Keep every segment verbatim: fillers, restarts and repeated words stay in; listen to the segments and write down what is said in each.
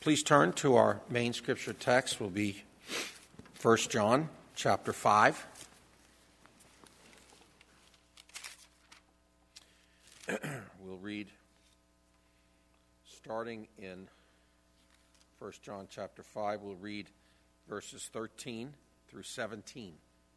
Please turn to our main scripture text. Will be First John chapter five. We'll read starting in First John chapter five. We'll read verses thirteen through seventeen.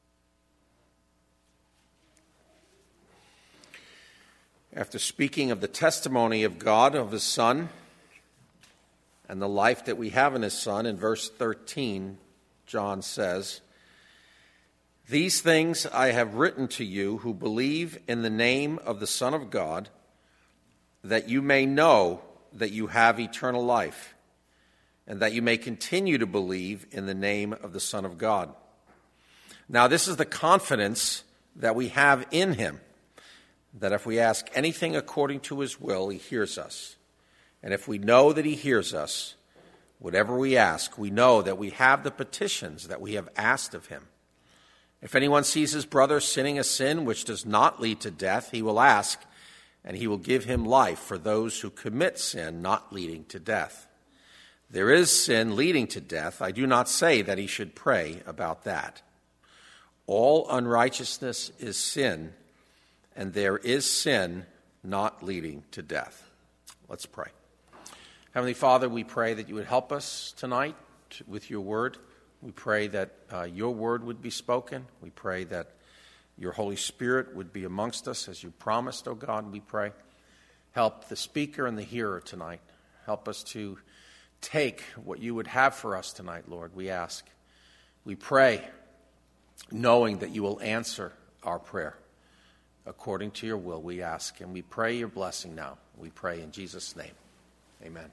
After speaking of the testimony of God, of his Son, and the life that we have in his Son, in verse thirteen, John says, "These things I have written to you who believe in the name of the Son of God, that you may know that you have eternal life, and that you may continue to believe in the name of the Son of God. Now this is the confidence that we have in him, that if we ask anything according to his will, he hears us. And if we know that he hears us, whatever we ask, we know that we have the petitions that we have asked of him. If anyone sees his brother sinning a sin which does not lead to death, he will ask, and he will give him life for those who commit sin not leading to death. There is sin leading to death. I do not say that he should pray about that. All unrighteousness is sin, and there is sin not leading to death." Let's pray. Heavenly Father, we pray that you would help us tonight with your word. We pray that uh, your word would be spoken. We pray that your Holy Spirit would be amongst us as you promised, O God. We pray, help the speaker and the hearer tonight. Help us to take what you would have for us tonight, Lord, we ask. We pray, knowing that you will answer our prayer. According to your will, we ask, and we pray your blessing now. We pray in Jesus' name. Amen.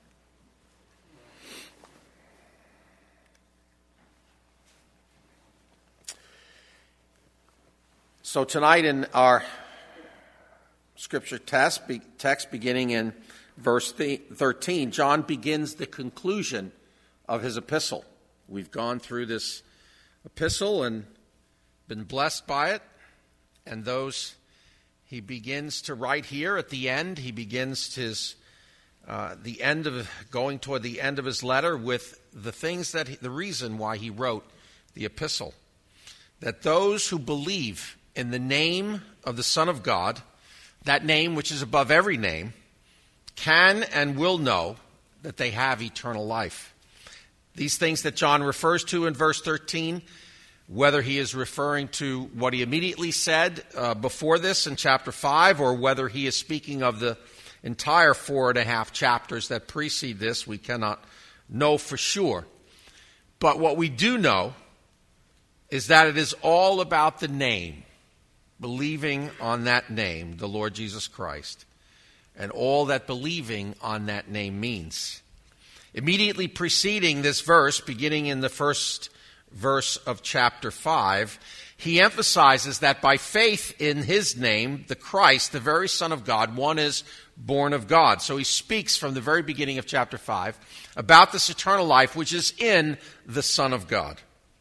So tonight in our scripture text, text beginning in verse thirteen, John begins the conclusion of his epistle. We've gone through this epistle and been blessed by it, and those he begins to write here at the end. He begins his uh, the end of going toward the end of his letter with the things that he, the reason why he wrote the epistle, that those who believe in the name of the Son of God, that name which is above every name, can and will know that they have eternal life. These things that John refers to in verse thirteen, whether he is referring to what he immediately said uh, before this in chapter five, or whether he is speaking of the entire four and a half chapters that precede this, we cannot know for sure. But what we do know is that it is all about the name, believing on that name, the Lord Jesus Christ, and all that believing on that name means. Immediately preceding this verse, beginning in the first verse of chapter five, he emphasizes that by faith in his name, the Christ, the very Son of God, one is born of God. So he speaks from the very beginning of chapter five about this eternal life which is in the Son of God.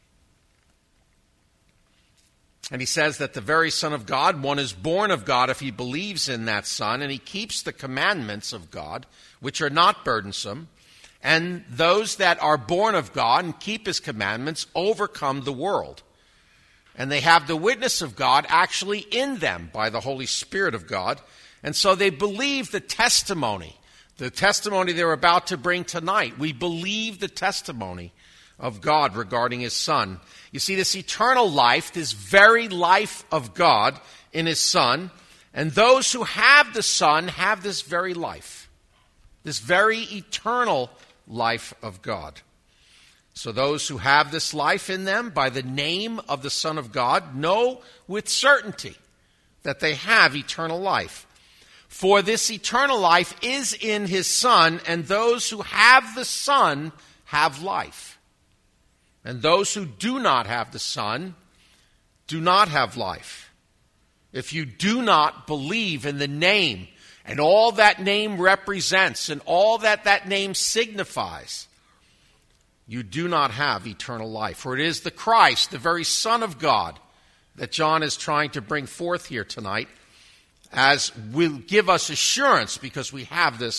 And he says that the very Son of God, one is born of God if he believes in that Son, and he keeps the commandments of God, which are not burdensome. And those that are born of God and keep his commandments overcome the world. And they have the witness of God actually in them by the Holy Spirit of God. And so they believe the testimony, the testimony they're about to bring tonight. We believe the testimony of God regarding his Son. You see, this eternal life, this very life of God in his Son, and those who have the Son have this very life, this very eternal life of God. So those who have this life in them by the name of the Son of God know with certainty that they have eternal life. For this eternal life is in his Son, and those who have the Son have life. And those who do not have the Son do not have life. If you do not believe in the name and all that name represents and all that that name signifies, you do not have eternal life. For it is the Christ, the very Son of God, that John is trying to bring forth here tonight, as will give us assurance because we have this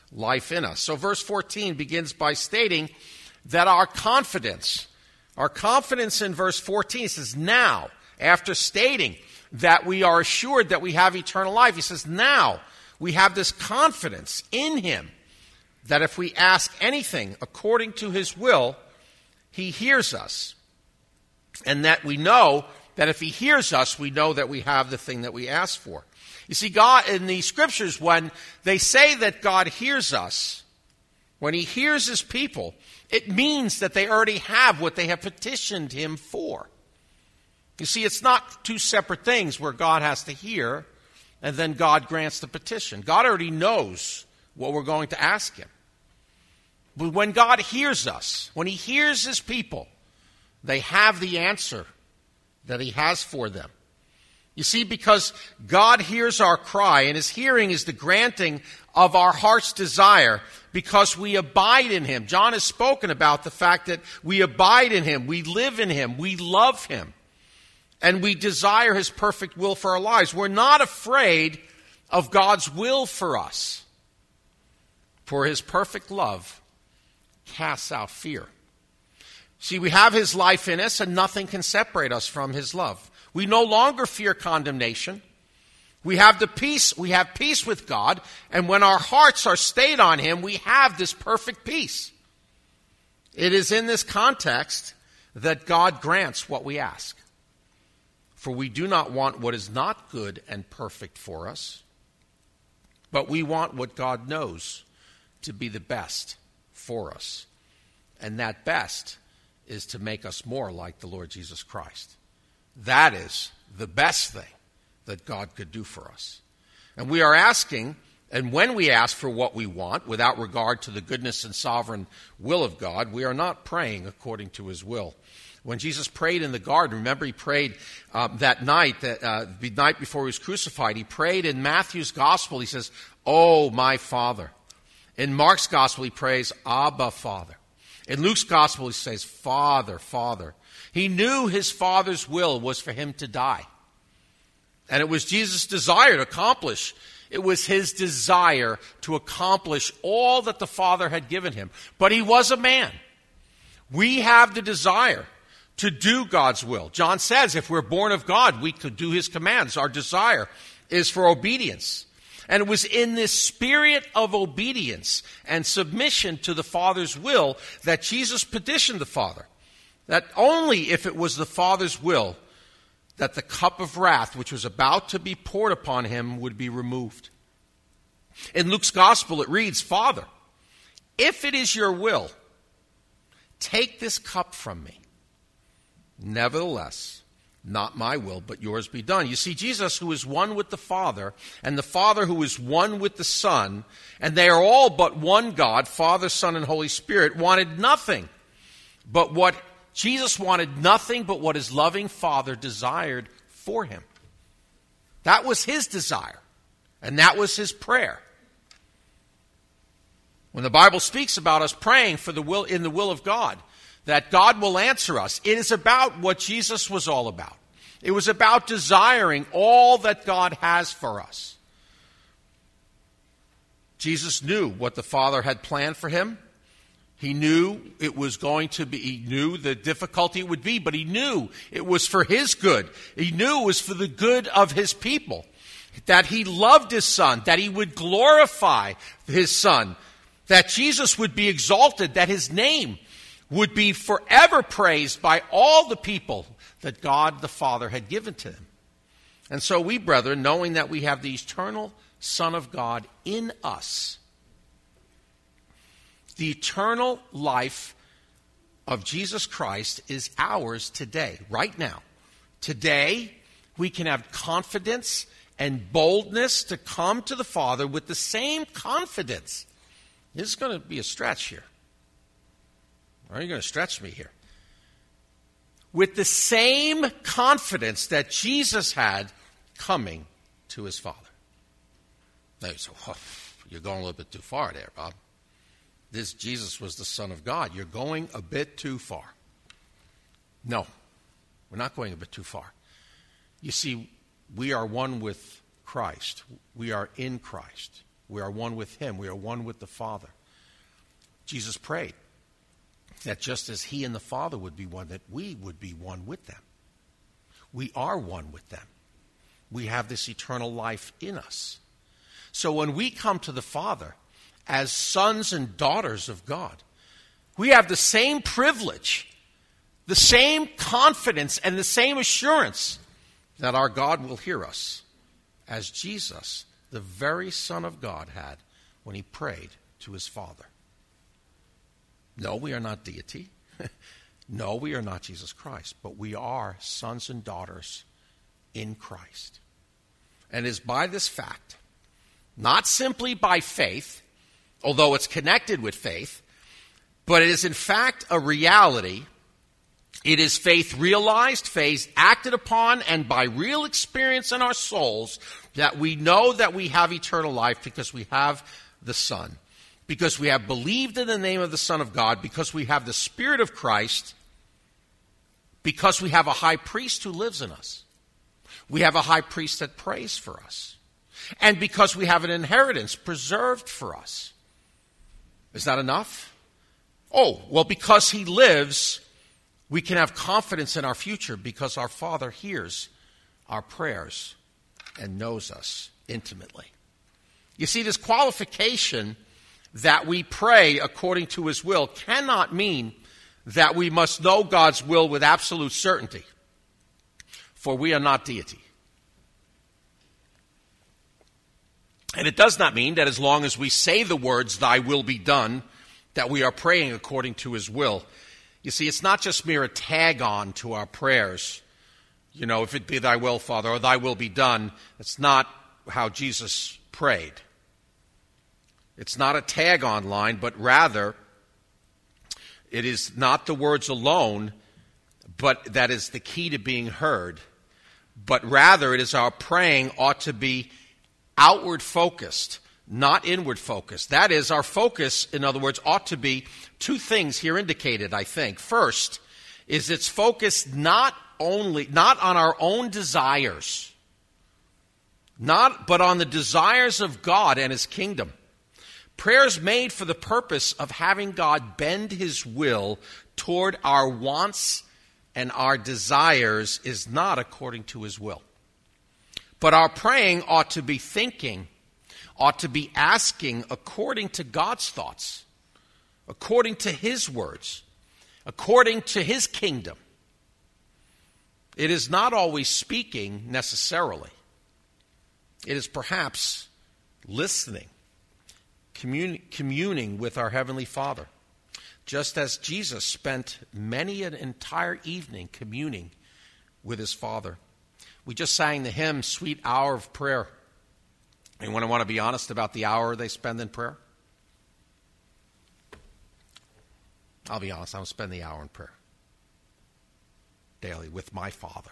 life in us. So verse fourteen begins by stating that our confidence, our confidence in verse fourteen says, now, after stating that we are assured that we have eternal life, he says, now we have this confidence in him that if we ask anything according to his will, he hears us. And that we know that if he hears us, we know that we have the thing that we ask for. You see, God, in the scriptures, when they say that God hears us, when he hears his people, it means that they already have what they have petitioned him for. You see, it's not two separate things where God has to hear and then God grants the petition. God already knows what we're going to ask him. But when God hears us, when he hears his people, they have the answer that he has for them. You see, because God hears our cry, and his hearing is the granting of our heart's desire because we abide in him. John has spoken about the fact that we abide in him, we live in him, we love him, and we desire his perfect will for our lives. We're not afraid of God's will for us, for his perfect love casts out fear. See, we have his life in us, and nothing can separate us from his love. We no longer fear condemnation. We have the peace, we have peace with God, and when our hearts are stayed on him, we have this perfect peace. It is in this context that God grants what we ask. For we do not want what is not good and perfect for us, but we want what God knows to be the best for us. And that best is to make us more like the Lord Jesus Christ. That is the best thing that God could do for us. And we are asking, and when we ask for what we want, without regard to the goodness and sovereign will of God, we are not praying according to his will. When Jesus prayed in the garden, remember he prayed um, that night, that, uh, the night before he was crucified, he prayed in Matthew's gospel, he says, "Oh, my Father." In Mark's gospel, he prays, "Abba, Father." In Luke's gospel, he says, "Father, Father." He knew his Father's will was for him to die. And it was Jesus' desire to accomplish. It was his desire to accomplish all that the Father had given him. But he was a man. We have the desire to do God's will. John says if we're born of God, we could do his commands. Our desire is for obedience. And it was in this spirit of obedience and submission to the Father's will that Jesus petitioned the Father. That only if it was the Father's will that the cup of wrath which was about to be poured upon him would be removed. In Luke's gospel it reads, "Father, if it is your will, take this cup from me. Nevertheless, not my will, but yours be done." You see, Jesus, who is one with the Father, and the Father who is one with the Son, and they are all but one God, Father, Son, and Holy Spirit, wanted nothing but what Jesus wanted nothing but what his loving Father desired for him. That was his desire, and that was his prayer. When the Bible speaks about us praying for the will in the will of God, that God will answer us, it is about what Jesus was all about. It was about desiring all that God has for us. Jesus knew what the Father had planned for him. He knew it was going to be, he knew the difficulty it would be, but he knew it was for his good. He knew it was for the good of his people, that he loved his Son, that he would glorify his Son, that Jesus would be exalted, that his name would be forever praised by all the people that God the Father had given to him. And so we, brethren, knowing that we have the eternal Son of God in us, the eternal life of Jesus Christ is ours today, right now. Today, we can have confidence and boldness to come to the Father with the same confidence. This is going to be a stretch here. Are you going to stretch me here? With the same confidence that Jesus had coming to his Father. Now you say, well, you're going a little bit too far there, Bob. This Jesus was the Son of God. You're going a bit too far. No, we're not going a bit too far. You see, we are one with Christ. We are in Christ. We are one with him. We are one with the Father. Jesus prayed that just as he and the Father would be one, that we would be one with them. We are one with them. We have this eternal life in us. So when we come to the Father as sons and daughters of God, we have the same privilege, the same confidence, and the same assurance that our God will hear us as Jesus, the very Son of God, had when he prayed to his Father. No, we are not deity. No, we are not Jesus Christ, but we are sons and daughters in Christ. And it is by this fact, not simply by faith, although it's connected with faith, but it is in fact a reality. It is faith realized, faith acted upon, and by real experience in our souls that we know that we have eternal life because we have the Son, because we have believed in the name of the Son of God, because we have the Spirit of Christ, because we have a high priest who lives in us. We have a high priest that prays for us. And because we have an inheritance preserved for us. Is that enough? Oh, well, because he lives, we can have confidence in our future because our Father hears our prayers and knows us intimately. You see, this qualification that we pray according to his will cannot mean that we must know God's will with absolute certainty, for we are not deity. And it does not mean that as long as we say the words, thy will be done, that we are praying according to his will. You see, it's not just mere a tag-on to our prayers. You know, if it be thy will, Father, or thy will be done. It's not how Jesus prayed. It's not a tag-on line, but rather it is not the words alone, but that is the key to being heard. But rather it is our praying ought to be outward focused, not inward focused. That is, our focus, in other words, ought to be two things here indicated, I think. First is it's focused not only, not on our own desires, not, but on the desires of God and his kingdom. Prayers made for the purpose of having God bend his will toward our wants and our desires is not according to his will. But our praying ought to be thinking, ought to be asking according to God's thoughts, according to his words, according to his kingdom. It is not always speaking necessarily. It is perhaps listening, commun- communing with our Heavenly Father, just as Jesus spent many an entire evening communing with his Father. We just sang the hymn, Sweet Hour of Prayer. Anyone want to be honest about the hour they spend in prayer? I'll be honest, I don't spend the hour in prayer daily with my Father,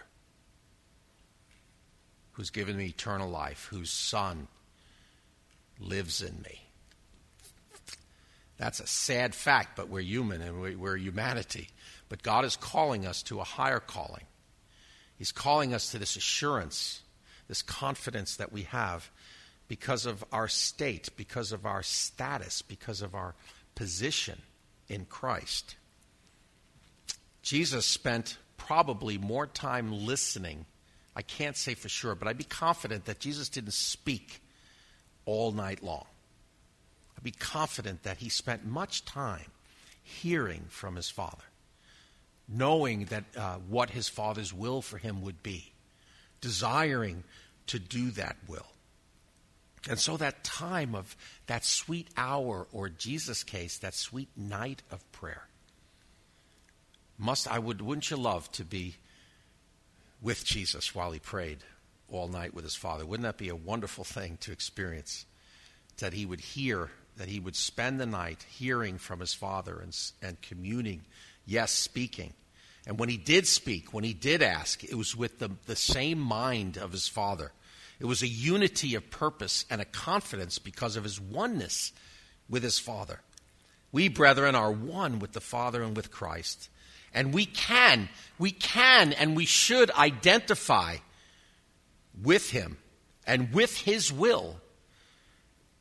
who's given me eternal life, whose Son lives in me. That's a sad fact, but we're human and we're humanity. But God is calling us to a higher calling. He's calling us to this assurance, this confidence that we have because of our state, because of our status, because of our position in Christ. Jesus spent probably more time listening. I can't say for sure, but I'd be confident that Jesus didn't speak all night long. I'd be confident that he spent much time hearing from his Father, knowing that uh, what his Father's will for him would be, desiring to do that will. And so that time of that sweet hour, or Jesus' case, that sweet night of prayer, must I would wouldn't you love to be with Jesus while he prayed all night with his Father? Wouldn't that be a wonderful thing to experience? That he would hear, that he would spend the night hearing from his Father and, and communing, yes, speaking. And when he did speak, when he did ask, it was with the, the same mind of his Father. It was a unity of purpose and a confidence because of his oneness with his Father. We, brethren, are one with the Father and with Christ. And we can, we can and we should identify with him and with his will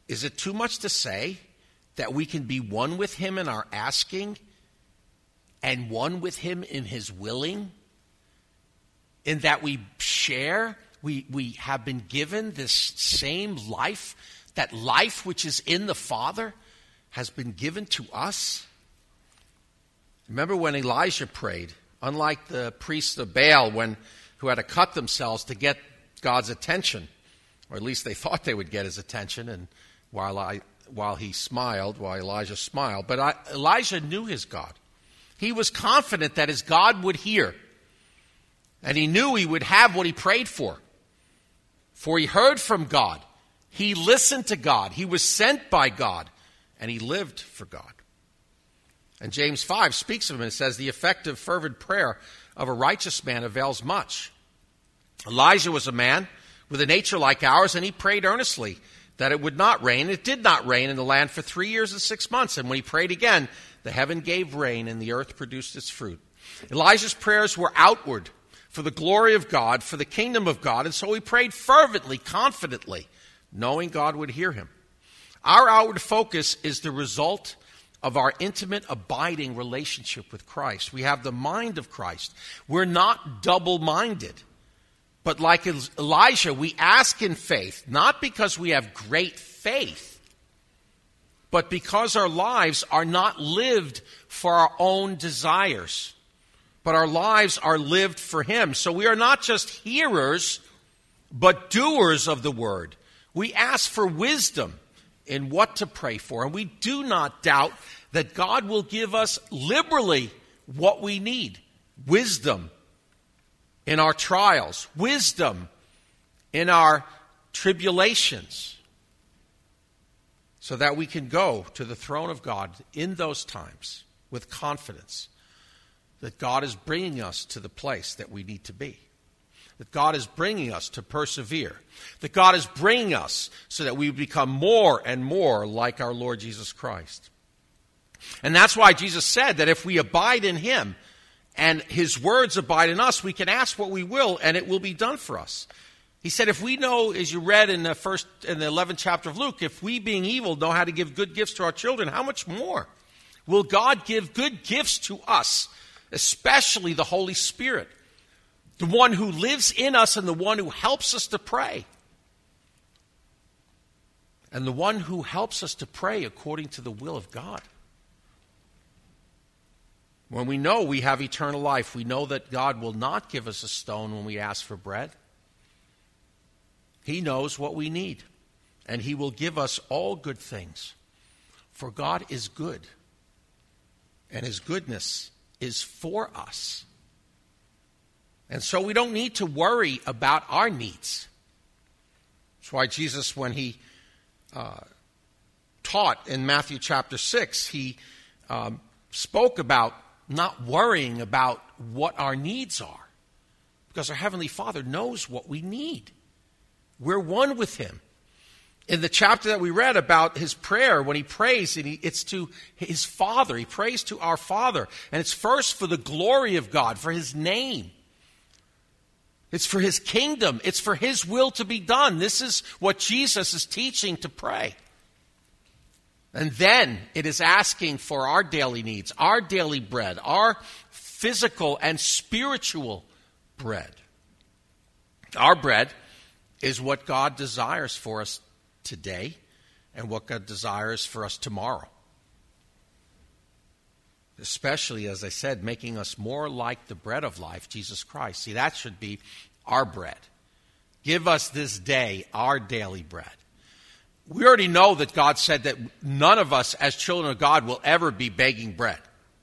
Is it too much to say that we can be one with him in our asking and one with him in his willing? In that we share, we, we have been given this same life, that life which is in the Father has been given to us. Remember when Elijah prayed, unlike the priests of Baal when who had to cut themselves to get God's attention, or at least they thought they would get his attention, and while I while he smiled, while Elijah smiled, but I, Elijah knew his God. He was confident that his God would hear, and he knew he would have what he prayed for. For he heard from God. He listened to God. He was sent by God, and he lived for God. And James five speaks of him and says, the effective, fervent prayer of a righteous man avails much. Elijah was a man with a nature like ours, and he prayed earnestly that it would not rain. It did not rain in the land for three years and six months. And when he prayed again, the heaven gave rain, and the earth produced its fruit. Elijah's prayers were outward for the glory of God, for the kingdom of God, and so he prayed fervently, confidently, knowing God would hear him. Our outward focus is the result of our intimate, abiding relationship with Christ. We have the mind of Christ. We're not double-minded. But like Elijah, we ask in faith, not because we have great faith, but because our lives are not lived for our own desires, but our lives are lived for him. So we are not just hearers, but doers of the word. We ask for wisdom in what to pray for, and we do not doubt that God will give us liberally what we need. Wisdom in our trials, wisdom in our tribulations, so that we can go to the throne of God in those times with confidence that God is bringing us to the place that we need to be, that God is bringing us to persevere, that God is bringing us so that we become more and more like our Lord Jesus Christ. And that's why Jesus said that if we abide in him and his words abide in us, we can ask what we will and it will be done for us. He said, if we know, as you read in the first, in the eleventh chapter of Luke, if we being evil know how to give good gifts to our children, how much more will God give good gifts to us, especially the Holy Spirit, the one who lives in us and the one who helps us to pray, and the one who helps us to pray according to the will of God. When we know we have eternal life, we know that God will not give us a stone when we ask for bread. He knows what we need, and he will give us all good things. For God is good, and his goodness is for us. And so we don't need to worry about our needs. That's why Jesus, when he uh, taught in Matthew chapter six, he um, spoke about not worrying about what our needs are, because our Heavenly Father knows what we need. We're one with him. In the chapter that we read about his prayer, when he prays, and he, it's to his Father. He prays to our Father. And it's first for the glory of God, for his name. It's for his kingdom. It's for his will to be done. This is what Jesus is teaching to pray. And then it is asking for our daily needs, our daily bread, our physical and spiritual bread. Our bread is what God desires for us today and what God desires for us tomorrow. Especially, as I said, making us more like the bread of life, Jesus Christ. See, that should be our bread. Give us this day our daily bread. We already know that God said that none of us as children of God will ever be begging bread,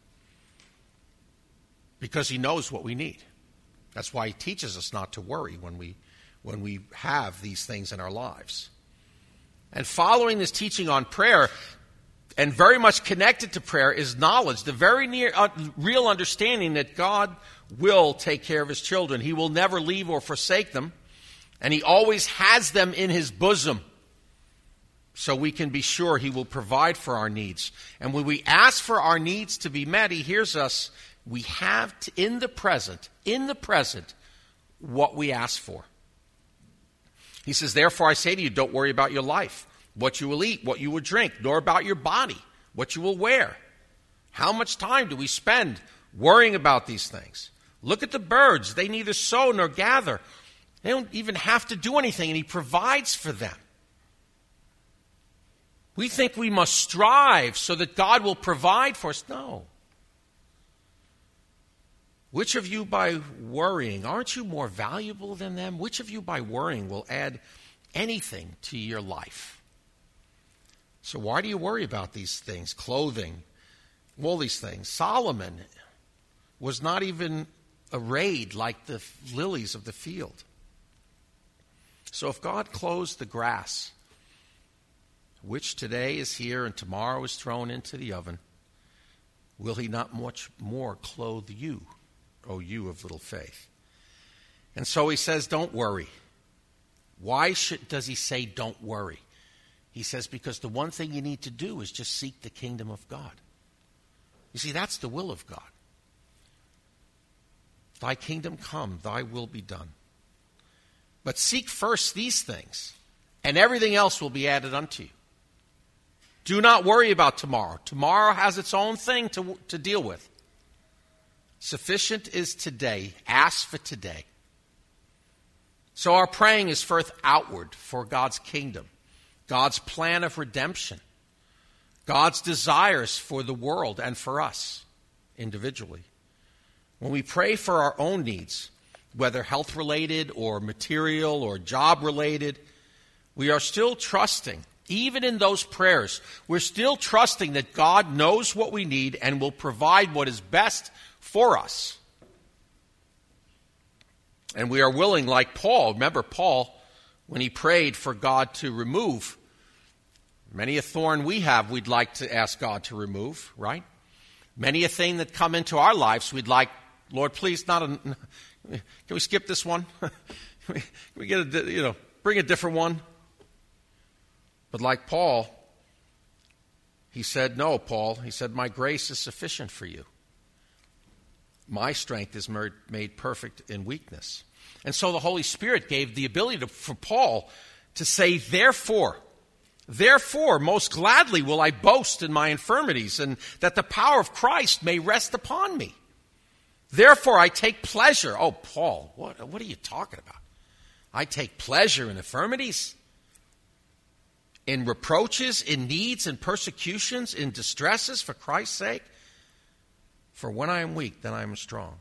because he knows what we need. That's why he teaches us not to worry when we when we have these things in our lives. And following this teaching on prayer, and very much connected to prayer, is knowledge, the very near, uh, real understanding that God will take care of his children. He will never leave or forsake them, and he always has them in his bosom. So we can be sure he will provide for our needs. And when we ask for our needs to be met, he hears us. We have to, in the present, in the present, what we ask for. He says, therefore I say to you, don't worry about your life, what you will eat, what you will drink, nor about your body, what you will wear. How much time do we spend worrying about these things? Look at the birds. They neither sow nor gather. They don't even have to do anything, and he provides for them. We think we must strive so that God will provide for us. No. Which of you by worrying, aren't you more valuable than them? Which of you by worrying will add anything to your life? So why do you worry about these things? Clothing, all these things. Solomon was not even arrayed like the lilies of the field. So if God clothes the grass, which today is here and tomorrow is thrown into the oven, will he not much more clothe you, O you of little faith? And so he says, don't worry. Why should, does he say don't worry? He says, because the one thing you need to do is just seek the kingdom of God. You see, that's the will of God. Thy kingdom come, thy will be done. But seek first these things, and everything else will be added unto you. Do not worry about tomorrow. Tomorrow has its own thing to, to deal with. Sufficient is today. Ask for today. So our praying is first outward for God's kingdom, God's plan of redemption, God's desires for the world and for us individually. When we pray for our own needs, whether health-related or material or job-related, we are still trusting, even in those prayers, we're still trusting that God knows what we need and will provide what is best for us. And we are willing, like Paul. Remember Paul, when he prayed for God to remove many a thorn we have, we'd like to ask God to remove, right? Many a thing that come into our lives, we'd like, Lord, please, not a, can we skip this one? Can we, can we get a, you know, bring a different one? But like Paul, he said, no, Paul, he said, my grace is sufficient for you. My strength is made perfect in weakness. And so the Holy Spirit gave the ability to, for Paul to say, therefore, therefore, most gladly will I boast in my infirmities, and that the power of Christ may rest upon me. Therefore, I take pleasure. Oh, Paul, what, what are you talking about? I take pleasure in infirmities, in reproaches, in needs, in persecutions, in distresses for Christ's sake. For when I am weak, then I am strong.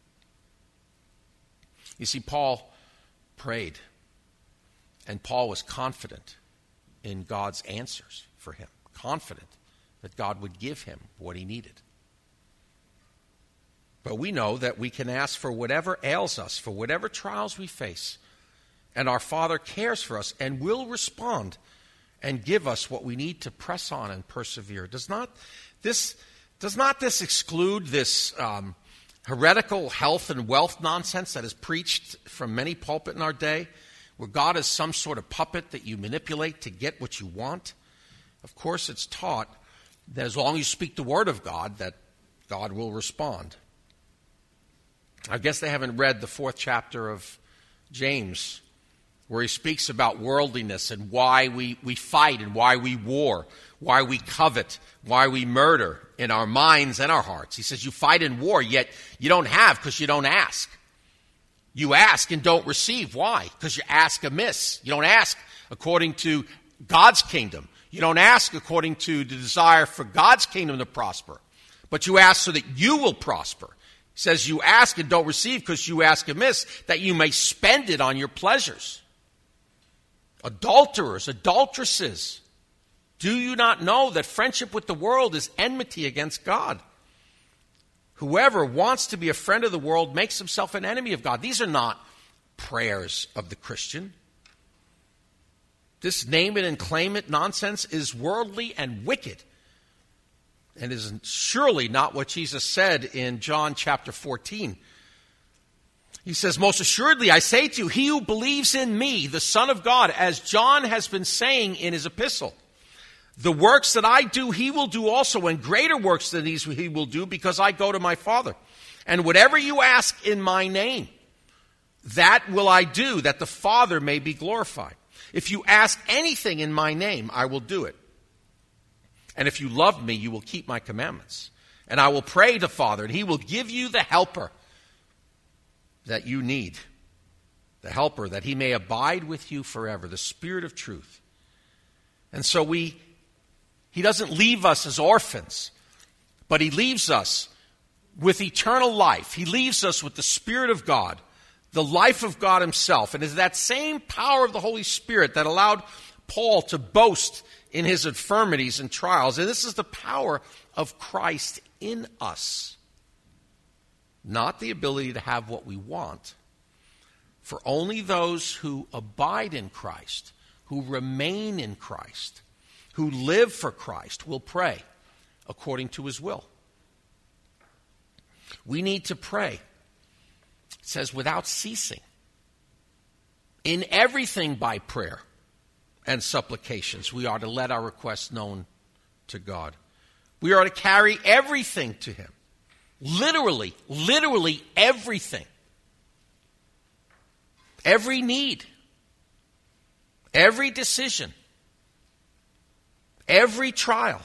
You see, Paul prayed, and Paul was confident in God's answers for him, confident that God would give him what he needed. But we know that we can ask for whatever ails us, for whatever trials we face, and our Father cares for us and will respond and give us what we need to press on and persevere. Does not this... Does not this exclude this um, heretical health and wealth nonsense that is preached from many pulpits in our day, where God is some sort of puppet that you manipulate to get what you want? Of course, it's taught that as long as you speak the word of God, that God will respond. I guess they haven't read the fourth chapter of James, where he speaks about worldliness and why we, we fight and why we war, why we covet, why we murder in our minds and our hearts. He says you fight in war, yet you don't have because you don't ask. You ask and don't receive. Why? Because you ask amiss. You don't ask according to God's kingdom. You don't ask according to the desire for God's kingdom to prosper. But you ask so that you will prosper. He says you ask and don't receive because you ask amiss, that you may spend it on your pleasures. Adulterers, adulteresses, do you not know that friendship with the world is enmity against God? Whoever wants to be a friend of the world makes himself an enemy of God. These are not prayers of the Christian. This name it and claim it nonsense is worldly and wicked, and is surely not what Jesus said in John chapter fourteen. He says, most assuredly, I say to you, he who believes in me, the Son of God, as John has been saying in his epistle, the works that I do, he will do also, and greater works than these he will do, because I go to my Father. And whatever you ask in my name, that will I do, that the Father may be glorified. If you ask anything in my name, I will do it. And if you love me, you will keep my commandments. And I will pray to Father, and he will give you the helper that you need. The helper, that he may abide with you forever, the Spirit of truth. And so we, he doesn't leave us as orphans, but he leaves us with eternal life. He leaves us with the Spirit of God, the life of God himself. And it's that same power of the Holy Spirit that allowed Paul to boast in his infirmities and trials. And this is the power of Christ in us. Not the ability to have what we want. For only those who abide in Christ, who remain in Christ, who live for Christ, will pray according to his will. We need to pray. It says, without ceasing. In everything by prayer and supplications, we are to let our requests known to God. We are to carry everything to him. Literally, literally everything. Every need. Every decision. Every trial.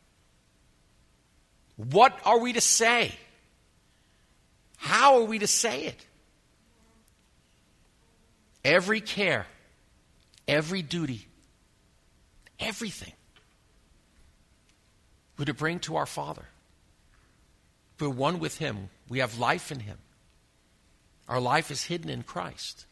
What are we to say? How are we to say it? Every care, every duty, everything we're to bring to our Father. We're one with him. We have life in him. Our life is hidden in Christ.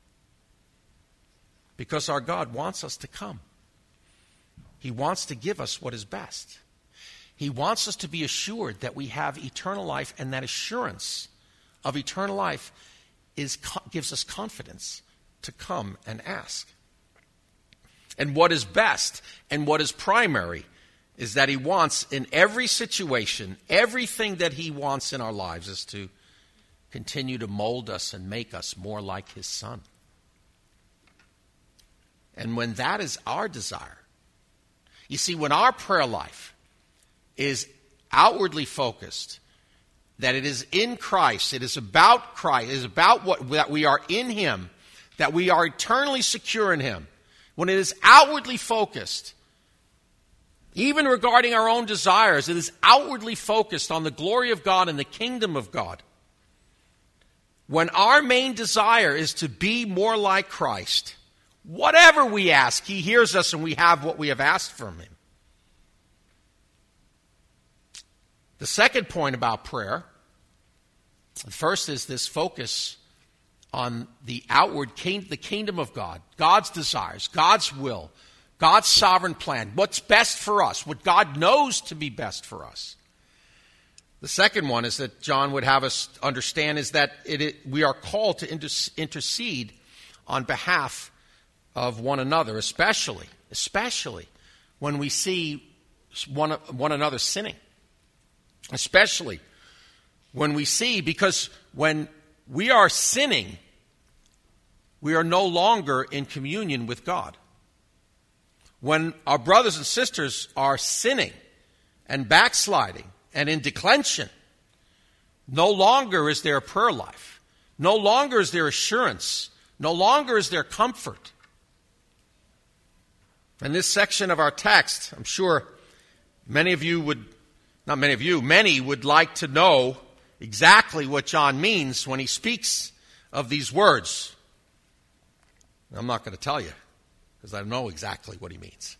Because our God wants us to come. He wants to give us what is best. He wants us to be assured that we have eternal life, and that assurance of eternal life is gives us confidence to come and ask. And what is best and what is primary is that he wants in every situation, everything that he wants in our lives is to continue to mold us and make us more like his Son. And when that is our desire, you see, when our prayer life is outwardly focused, that it is in Christ, it is about Christ, it is about what that we are in him, that we are eternally secure in him. When it is outwardly focused, even regarding our own desires, it is outwardly focused on the glory of God and the kingdom of God. When our main desire is to be more like Christ, whatever we ask, he hears us and we have what we have asked from him. The second point about prayer, the first is this focus on the outward king, the kingdom of God, God's desires, God's will, God's sovereign plan, what's best for us, what God knows to be best for us. The second one is that John would have us understand is that it, it, we are called to inter- intercede on behalf of one another, especially, especially when we see one, one another sinning. Especially when we see, because when we are sinning, we are no longer in communion with God. When our brothers and sisters are sinning and backsliding and in declension, no longer is there a prayer life. No longer is there assurance. No longer is there comfort. In this section of our text, I'm sure many of you would, not many of you, many would like to know exactly what John means when he speaks of these words. I'm not going to tell you, because I know exactly what he means.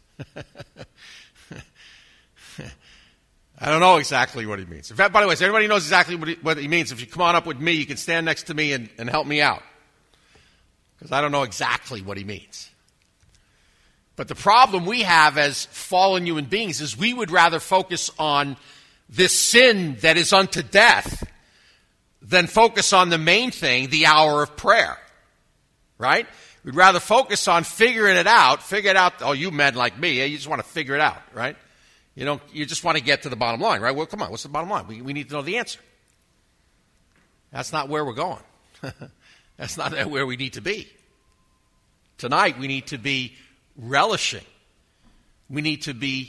I don't know exactly what he means. In fact, by the way, if anybody knows exactly what he, what he means, if you come on up with me, you can stand next to me and, and help me out. Because I don't know exactly what he means. But the problem we have as fallen human beings is we would rather focus on this sin that is unto death than focus on the main thing, the hour of prayer. Right? We'd rather focus on figuring it out, figure it out. Oh, you men like me, you just want to figure it out, right? You don't, you just want to get to the bottom line, right? Well, come on, what's the bottom line? We, we need to know the answer. That's not where we're going. That's not where we need to be. Tonight, we need to be relishing. We need to be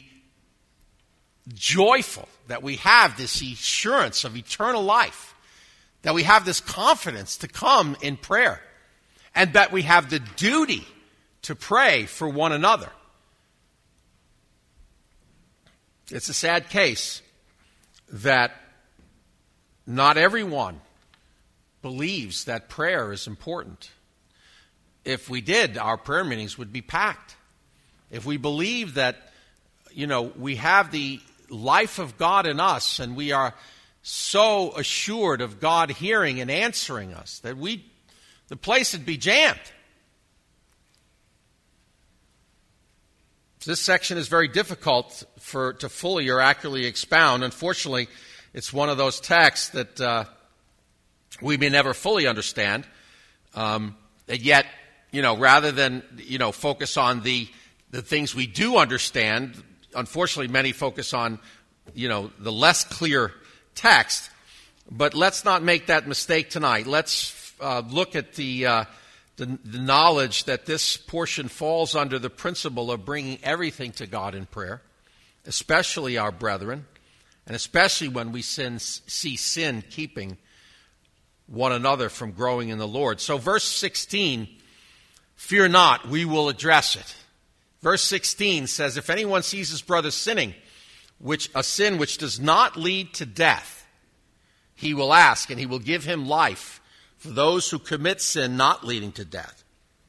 joyful that we have this assurance of eternal life, that we have this confidence to come in prayer, and that we have the duty to pray for one another. It's a sad case that not everyone believes that prayer is important. If we did, our prayer meetings would be packed. If we believe that, you know, we have the life of God in us and we are so assured of God hearing and answering us that we, the place would be jammed. This section is very difficult for to fully or accurately expound. Unfortunately, it's one of those texts that uh, we may never fully understand. Um, and yet, you know, rather than, you know, focus on the the things we do understand, unfortunately, many focus on, you know, the less clear text. But let's not make that mistake tonight. Let's uh, look at the, uh, the the knowledge that this portion falls under the principle of bringing everything to God in prayer, especially our brethren, and especially when we sin, see sin keeping one another from growing in the Lord. So verse sixteen, fear not, we will address it. Verse sixteen says, if anyone sees his brother sinning, which a sin which does not lead to death, he will ask, and he will give him life for those who commit sin not leading to death.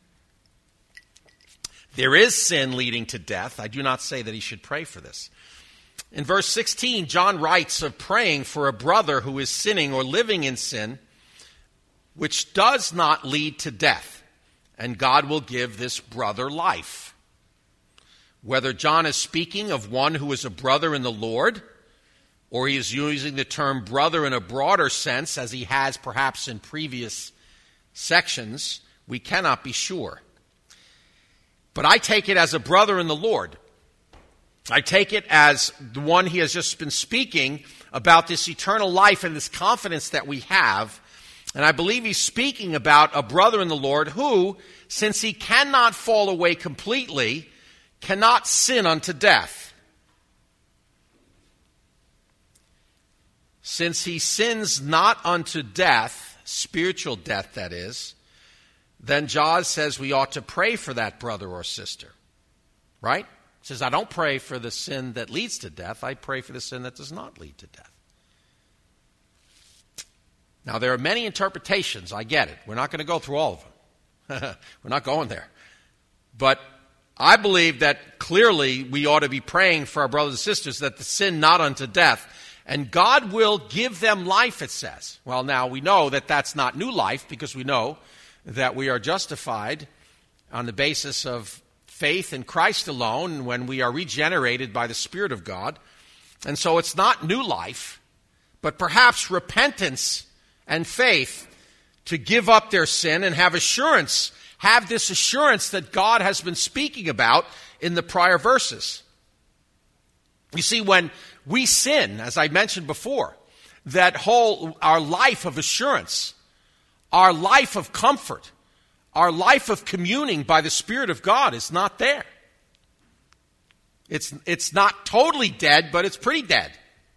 There is sin leading to death. I do not say that he should pray for this. In verse sixteen, John writes of praying for a brother who is sinning or living in sin, which does not lead to death, and God will give this brother life. Whether John is speaking of one who is a brother in the Lord, or he is using the term brother in a broader sense, as he has perhaps in previous sections, we cannot be sure. But I take it as a brother in the Lord. I take it as the one he has just been speaking about, this eternal life and this confidence that we have. And I believe he's speaking about a brother in the Lord who, since he cannot fall away completely, cannot sin unto death. Since he sins not unto death, spiritual death that is, then John says we ought to pray for that brother or sister. Right? He says, I don't pray for the sin that leads to death. I pray for the sin that does not lead to death. Now, there are many interpretations. I get it. We're not going to go through all of them. We're not going there. But I believe that clearly we ought to be praying for our brothers and sisters that the sin not unto death. And God will give them life, it says. Well, now we know that that's not new life, because we know that we are justified on the basis of faith in Christ alone when we are regenerated by the Spirit of God. And so it's not new life, but perhaps repentance and faith to give up their sin and have assurance, have this assurance that God has been speaking about in the prior verses. You see, when we sin, as I mentioned before, that whole, our life of assurance, our life of comfort, our life of communing by the Spirit of God is not there. It's, it's not totally dead, but it's pretty dead.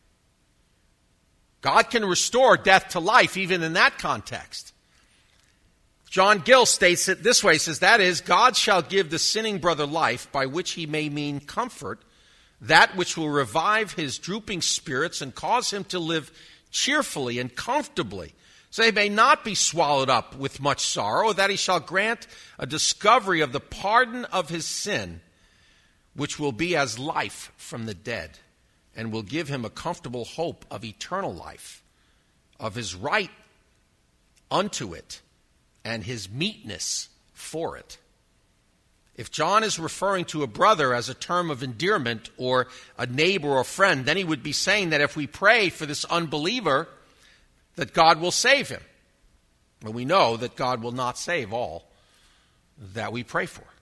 God can restore death to life even in that context. John Gill states it this way, he says, that is, God shall give the sinning brother life, by which he may mean comfort, that which will revive his drooping spirits and cause him to live cheerfully and comfortably, so he may not be swallowed up with much sorrow, that he shall grant a discovery of the pardon of his sin, which will be as life from the dead, and will give him a comfortable hope of eternal life, of his right unto it, and his meetness for it. If John is referring to a brother as a term of endearment or a neighbor or friend, then he would be saying that if we pray for this unbeliever, that God will save him. And we know that God will not save all that we pray for.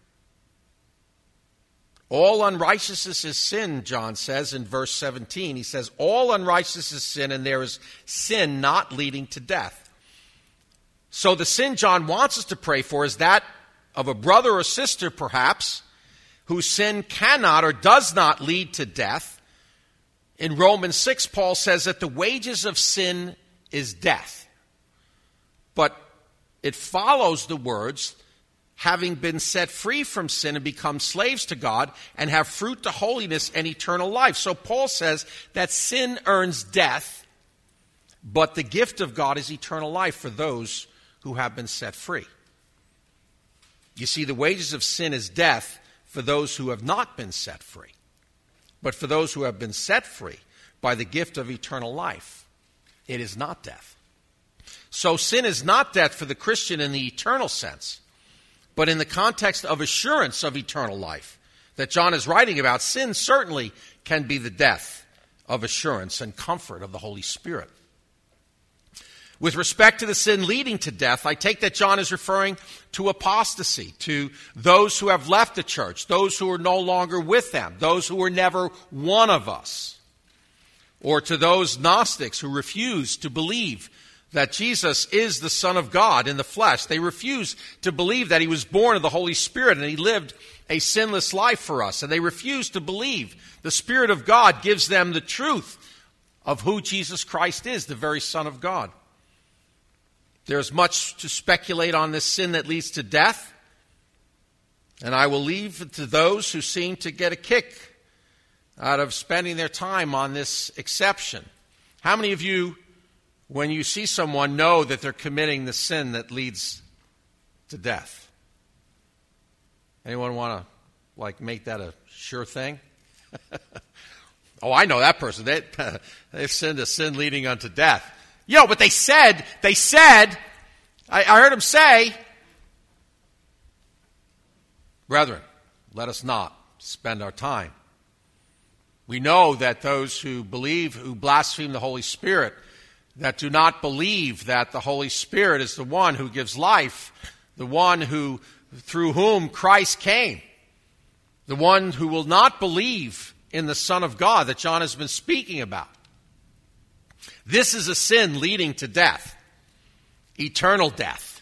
All unrighteousness is sin, John says in verse seventeen. He says, all unrighteousness is sin, and there is sin not leading to death. So the sin John wants us to pray for is that of a brother or sister, perhaps, whose sin cannot or does not lead to death. In Romans six, Paul says that the wages of sin is death. But it follows the words, having been set free from sin and become slaves to God and have fruit to holiness and eternal life. So Paul says that sin earns death, but the gift of God is eternal life for those who have been set free. You see, the wages of sin is death for those who have not been set free. But for those who have been set free by the gift of eternal life, it is not death. So sin is not death for the Christian in the eternal sense, but in the context of assurance of eternal life that John is writing about, sin certainly can be the death of assurance and comfort of the Holy Spirit. With respect to the sin leading to death, I take that John is referring to apostasy, to those who have left the church, those who are no longer with them, those who were never one of us, or to those Gnostics who refuse to believe that Jesus is the Son of God in the flesh. They refuse to believe that he was born of the Holy Spirit and he lived a sinless life for us. And they refuse to believe the Spirit of God gives them the truth of who Jesus Christ is, the very Son of God. There's much to speculate on this sin that leads to death, and I will leave it to those who seem to get a kick out of spending their time on this exception. How many of you, when you see someone, know that they're committing the sin that leads to death? Anyone want to, like, make that a sure thing? Oh, I know that person. They, they've sinned a sin leading unto death. Yo, but they said, they said, I, I heard them say, brethren, let us not spend our time. We know that those who believe, who blaspheme the Holy Spirit, that do not believe that the Holy Spirit is the one who gives life, the one who, through whom Christ came, the one who will not believe in the Son of God that John has been speaking about. This is a sin leading to death, eternal death.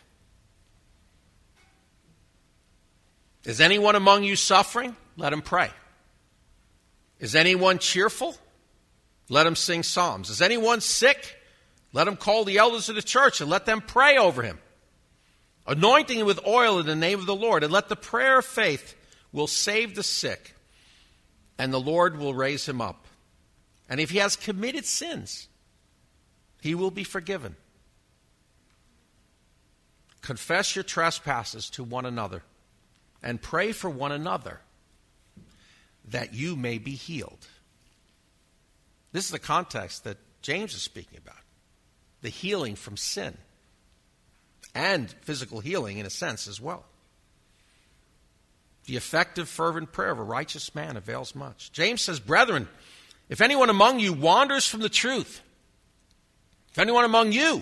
Is anyone among you suffering? Let him pray. Is anyone cheerful? Let him sing psalms. Is anyone sick? Let him call the elders of the church and let them pray over him, anointing him with oil in the name of the Lord. And let the prayer of faith will save the sick, and the Lord will raise him up. And if he has committed sins, he will be forgiven. Confess your trespasses to one another and pray for one another that you may be healed. This is the context that James is speaking about. The healing from sin and physical healing in a sense as well. The effective, fervent prayer of a righteous man avails much. James says, brethren, if anyone among you wanders from the truth, if anyone among you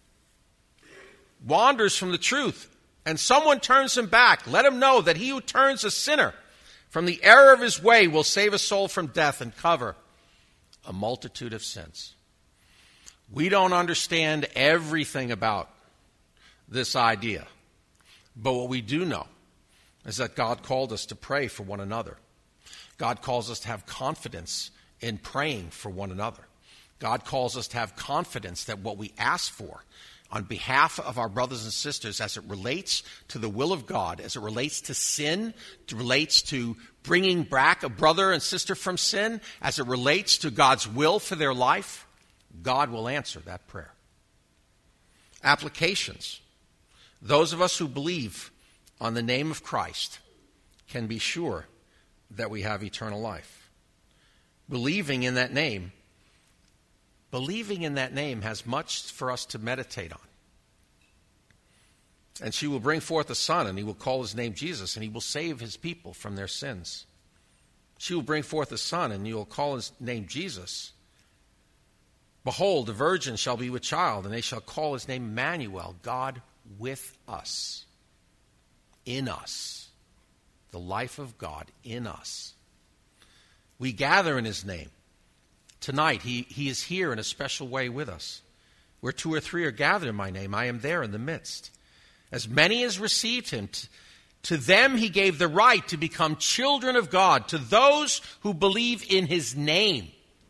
wanders from the truth and someone turns him back, let him know that he who turns a sinner from the error of his way will save a soul from death and cover a multitude of sins. We don't understand everything about this idea, but what we do know is that God called us to pray for one another. God calls us to have confidence in praying for one another. God calls us to have confidence that what we ask for on behalf of our brothers and sisters as it relates to the will of God, as it relates to sin, as it relates to bringing back a brother and sister from sin, as it relates to God's will for their life, God will answer that prayer. Applications. Those of us who believe on the name of Christ can be sure that we have eternal life. Believing in that name Believing in that name has much for us to meditate on. And she will bring forth a son, and he will call his name Jesus, and he will save his people from their sins. She will bring forth a son, and you will call his name Jesus. Behold, a virgin shall be with child, and they shall call his name Emmanuel, God with us, in us, the life of God in us. We gather in his name. Tonight, he, he is here in a special way with us. Where two or three are gathered in my name, I am there in the midst. As many as received him, to, to them he gave the right to become children of God, to those who believe in his name.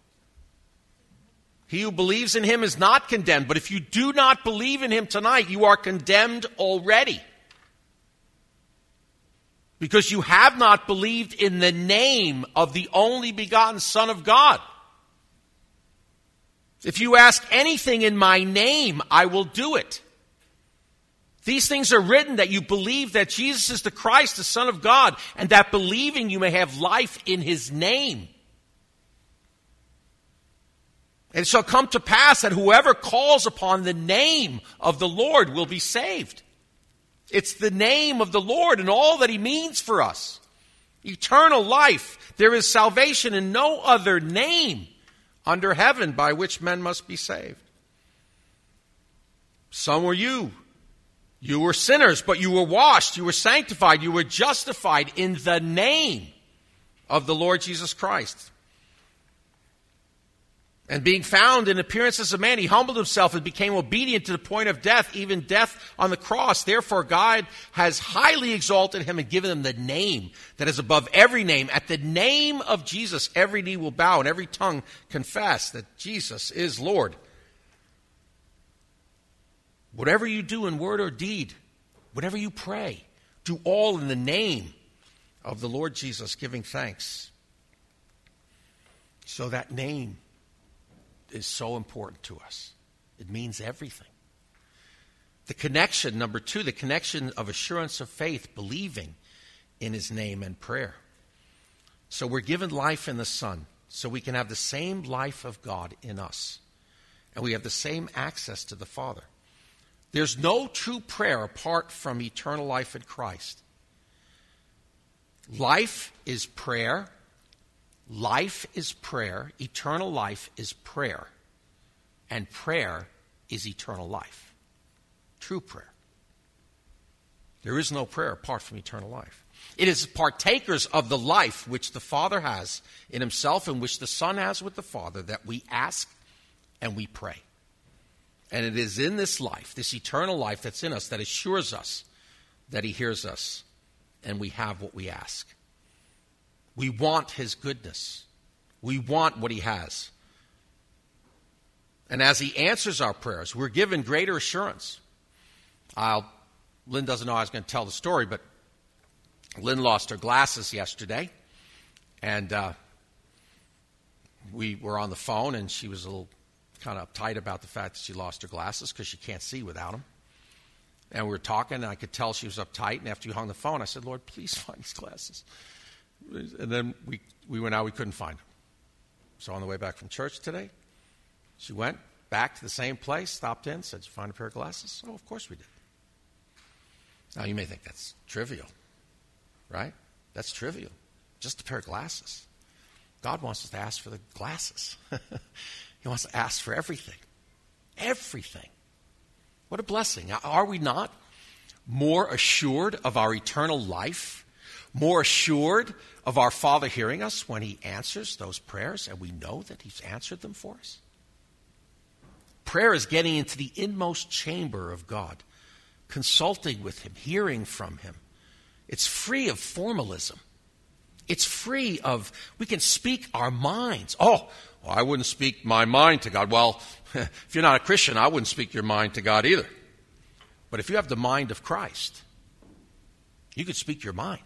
He who believes in him is not condemned, but if you do not believe in him tonight, you are condemned already. because you have not believed in the name of the only begotten Son of God. If you ask anything in my name, I will do it. These things are written that you believe that Jesus is the Christ, the Son of God, and that believing you may have life in his name. And it shall come to pass that whoever calls upon the name of the Lord will be saved. It's the name of the Lord and all that he means for us. Eternal life. There is salvation in no other name under heaven by which men must be saved. Some were you. You were sinners, but you were washed, you were sanctified, you were justified in the name of the Lord Jesus Christ. And being found in appearance as a man, he humbled himself and became obedient to the point of death, even death on the cross. Therefore, God has highly exalted him and given him the name that is above every name. At the name of Jesus, every knee will bow and every tongue confess that Jesus is Lord. Whatever you do in word or deed, whatever you pray, do all in the name of the Lord Jesus, giving thanks. So that name is so important to us. It means everything. The connection, number two, the connection of assurance of faith, believing in his name and prayer. So we're given life in the Son, so we can have the same life of God in us. And we have the same access to the Father. There's no true prayer apart from eternal life in Christ. Life is prayer. Life is prayer. Eternal life is prayer. And prayer is eternal life. True prayer. There is no prayer apart from eternal life. It is partakers of the life which the Father has in himself and which the Son has with the Father that we ask and we pray. And it is in this life, this eternal life that's in us, that assures us that he hears us and we have what we ask. We want his goodness. We want what he has. And as he answers our prayers, we're given greater assurance. I'll, Lynn doesn't know I was going to tell the story, but Lynn lost her glasses yesterday. And uh, we were on the phone, and she was a little kind of uptight about the fact that she lost her glasses because she can't see without them. And we were talking, and I could tell she was uptight. And after you hung the phone, I said, Lord, please find these glasses. And then we, we went out, we couldn't find them. So on the way back from church today, she went back to the same place, stopped in, said, did you find a pair of glasses? Oh, of course we did. Now, you may think that's trivial, right? That's trivial. Just a pair of glasses. God wants us to ask for the glasses. He wants to ask for everything. Everything. What a blessing. Are we not more assured of our eternal life? More assured of our Father hearing us when he answers those prayers and we know that he's answered them for us? Prayer is getting into the inmost chamber of God, consulting with him, hearing from him. It's free of formalism. It's free of, we can speak our minds. Oh, well, I wouldn't speak my mind to God. Well, if you're not a Christian, I wouldn't speak your mind to God either. But if you have the mind of Christ, you could speak your mind.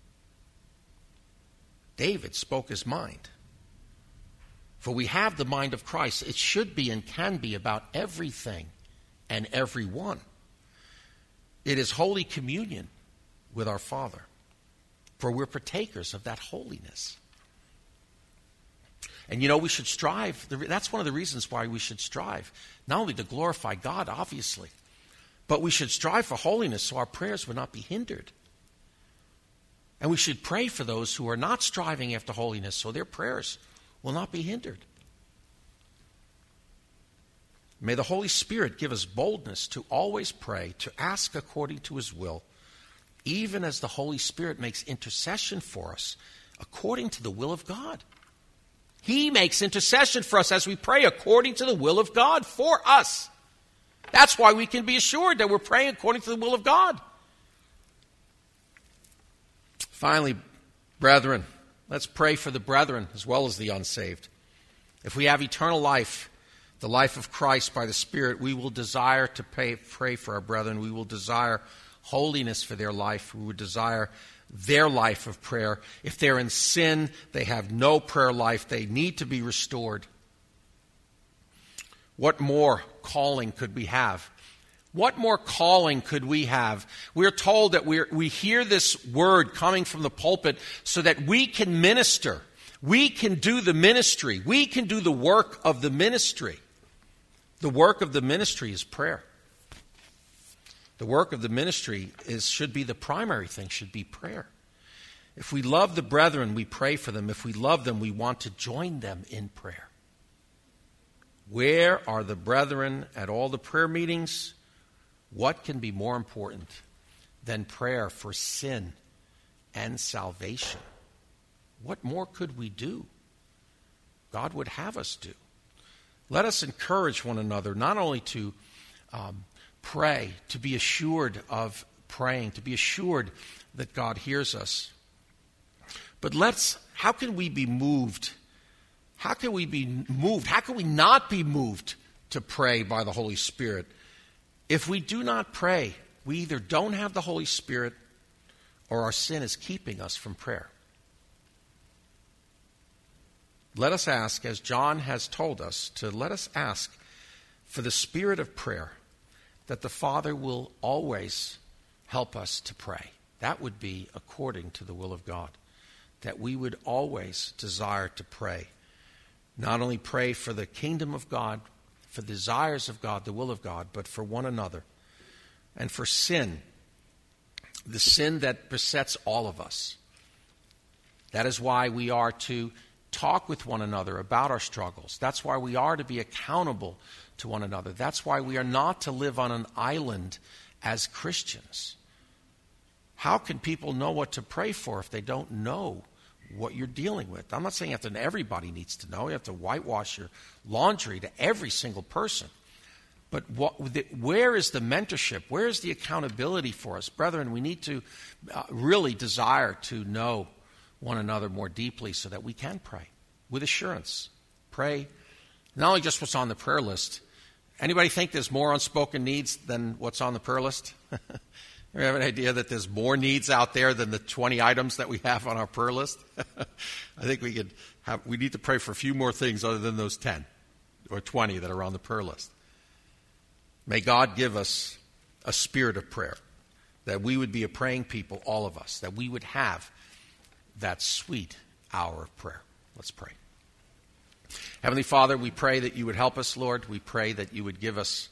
David spoke his mind. For we have the mind of Christ. It should be and can be about everything and everyone. It is Holy Communion with our Father. For we're partakers of that holiness. And you know, we should strive. That's one of the reasons why we should strive. Not only to glorify God, obviously, but we should strive for holiness so our prayers would not be hindered. And we should pray for those who are not striving after holiness so their prayers will not be hindered. May the Holy Spirit give us boldness to always pray, to ask according to his will, even as the Holy Spirit makes intercession for us according to the will of God. He makes intercession for us as we pray according to the will of God for us. That's why we can be assured that we're praying according to the will of God. Finally, brethren, let's pray for the brethren as well as the unsaved. If we have eternal life, the life of Christ by the Spirit, we will desire to pray, pray for our brethren. We will desire holiness for their life. We would desire their life of prayer. If they're in sin, they have no prayer life. They need to be restored. What more calling could we have? What more calling could we have? We're told that we're, we hear this word coming from the pulpit so that we can minister. We can do the ministry. We can do the work of the ministry. The work of the ministry is prayer. The work of the ministry is should be the primary thing, should be prayer. If we love the brethren, we pray for them. If we love them, we want to join them in prayer. Where are the brethren at all the prayer meetings? What can be more important than prayer for sin and salvation? What more could we do? God would have us do. Let us encourage one another not only to um, pray, to be assured of praying, to be assured that God hears us, but let's, how can we be moved? How can we be moved? How can we not be moved to pray by the Holy Spirit? If we do not pray, we either don't have the Holy Spirit or our sin is keeping us from prayer. Let us ask, as John has told us, to let us ask for the spirit of prayer, that the Father will always help us to pray. That would be according to the will of God, that we would always desire to pray. Not only pray for the kingdom of God, for the desires of God, the will of God, but for one another and for sin, the sin that besets all of us. That is why we are to talk with one another about our struggles. That's why we are to be accountable to one another. That's why we are not to live on an island as Christians. How can people know what to pray for if they don't know what you're dealing with? I'm not saying that everybody needs to know. You have to whitewash your laundry to every single person. But what, where is the mentorship? Where is the accountability for us? Brethren, we need to uh, really desire to know one another more deeply so that we can pray with assurance. Pray not only just what's on the prayer list. Anybody think there's more unspoken needs than what's on the prayer list? You have an idea that there's more needs out there than the twenty items that we have on our prayer list? I think we could have, we need to pray for a few more things other than those ten or twenty that are on the prayer list. May God give us a spirit of prayer, that we would be a praying people, all of us, that we would have that sweet hour of prayer. Let's pray. Heavenly Father, we pray that you would help us, Lord. We pray that you would give us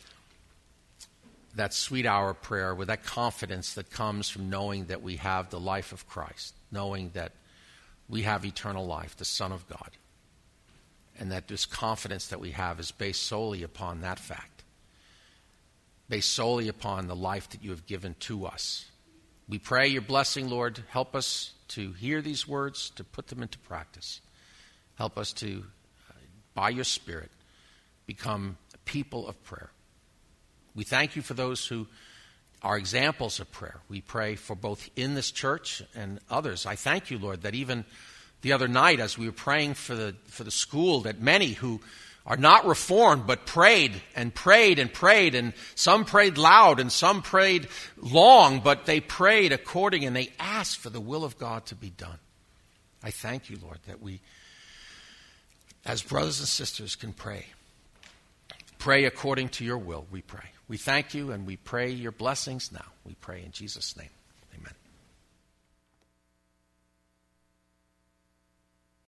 that sweet hour of prayer with that confidence that comes from knowing that we have the life of Christ, knowing that we have eternal life, the Son of God, and that this confidence that we have is based solely upon that fact, based solely upon the life that you have given to us. We pray your blessing, Lord. Help us to hear these words, to put them into practice. Help us to, by your Spirit, become a people of prayer. We thank you for those who are examples of prayer. We pray for both in this church and others. I thank you, Lord, that even the other night as we were praying for the for the school, that many who are not reformed but prayed and prayed and prayed, and some prayed loud and some prayed long, but they prayed according and they asked for the will of God to be done. I thank you, Lord, that we, as brothers and sisters, can pray. Pray according to your will, we pray. We thank you and we pray your blessings now. We pray in Jesus' name.